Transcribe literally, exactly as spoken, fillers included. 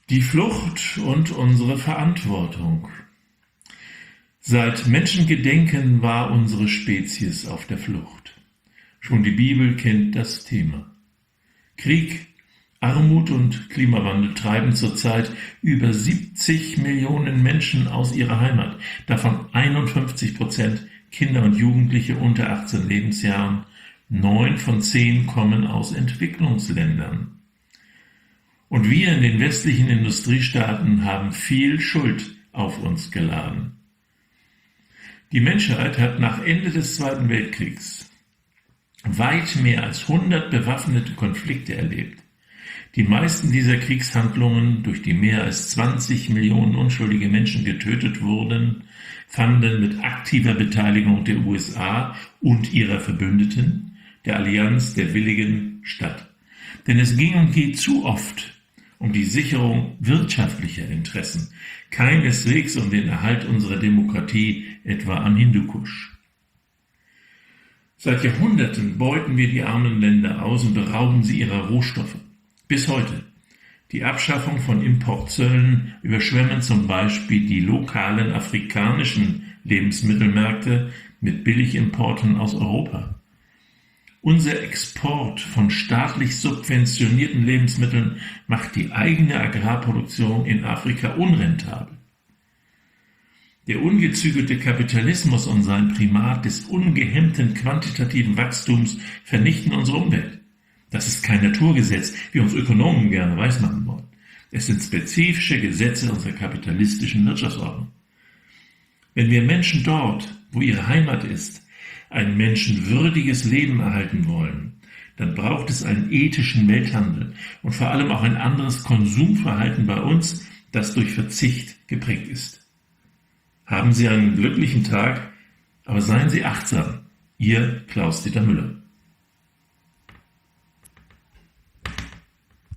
Die Flucht und unsere Verantwortung. Seit Menschengedenken war unsere Spezies auf der Flucht. Schon die Bibel kennt das Thema. Krieg, Armut und Klimawandel treiben zurzeit über siebzig Millionen Menschen aus ihrer Heimat, davon einundfünfzig Prozent Kinder und Jugendliche unter achtzehn Lebensjahren, neun von zehn kommen aus Entwicklungsländern. Und wir in den westlichen Industriestaaten haben viel Schuld auf uns geladen. Die Menschheit hat nach Ende des Zweiten Weltkriegs weit mehr als hundert bewaffnete Konflikte erlebt. Die meisten dieser Kriegshandlungen, durch die mehr als zwanzig Millionen unschuldige Menschen getötet wurden, fanden mit aktiver Beteiligung der U S A und ihrer Verbündeten, der Allianz der Willigen, statt. Denn es ging und geht zu oft um die Sicherung wirtschaftlicher Interessen, keineswegs um den Erhalt unserer Demokratie, etwa am Hindukusch. Seit Jahrhunderten beuten wir die armen Länder aus und berauben sie ihrer Rohstoffe. Bis heute. Die Abschaffung von Importzöllen überschwemmen zum Beispiel die lokalen afrikanischen Lebensmittelmärkte mit Billigimporten aus Europa. Unser Export von staatlich subventionierten Lebensmitteln macht die eigene Agrarproduktion in Afrika unrentabel. Der ungezügelte Kapitalismus und sein Primat des ungehemmten quantitativen Wachstums vernichten unsere Umwelt. Das ist kein Naturgesetz, wie uns Ökonomen gerne weismachen wollen. Es sind spezifische Gesetze unserer kapitalistischen Wirtschaftsordnung. Wenn wir Menschen dort, wo ihre Heimat ist, ein menschenwürdiges Leben erhalten wollen, dann braucht es einen ethischen Welthandel und vor allem auch ein anderes Konsumverhalten bei uns, das durch Verzicht geprägt ist. Haben Sie einen glücklichen Tag, aber seien Sie achtsam. Ihr Klaus-Dieter Müller.